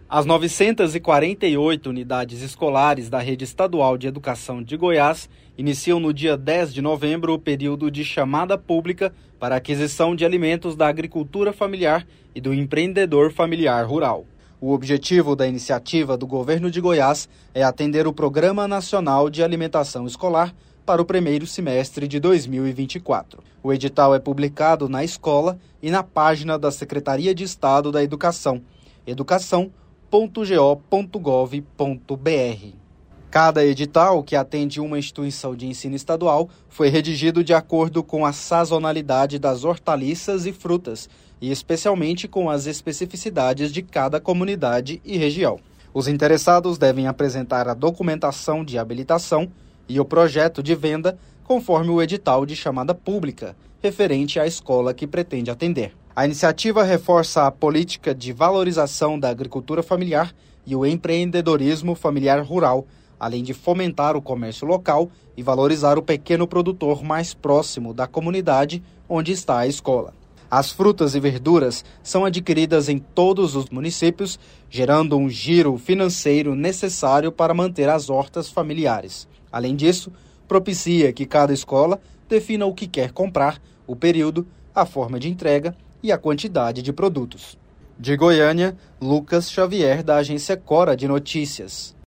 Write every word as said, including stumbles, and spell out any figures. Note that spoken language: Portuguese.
As novecentas e quarenta e oito unidades escolares da Rede Estadual de Educação de Goiás iniciam no dia dez de novembro o período de chamada pública para aquisição de alimentos da agricultura familiar e do empreendedor familiar rural. O objetivo da iniciativa do governo de Goiás é atender o Programa Nacional de Alimentação Escolar para o primeiro semestre de dois mil e vinte e quatro. O edital é publicado na escola e na página da Secretaria de Estado da Educação, educação ponto go ponto gov ponto br. Cada edital que atende uma instituição de ensino estadual foi redigido de acordo com a sazonalidade das hortaliças e frutas, e especialmente com as especificidades de cada comunidade e região. Os interessados devem apresentar a documentação de habilitação e o projeto de venda conforme o edital de chamada pública, referente à escola que pretende atender. A iniciativa reforça a política de valorização da agricultura familiar e o empreendedorismo familiar rural, além de fomentar o comércio local e valorizar o pequeno produtor mais próximo da comunidade onde está a escola. As frutas e verduras são adquiridas em todos os municípios, gerando um giro financeiro necessário para manter as hortas familiares. Além disso, propicia que cada escola defina o que quer comprar, o período, a forma de entrega e a quantidade de produtos. De Goiânia, Lucas Xavier, da agência Cora de Notícias.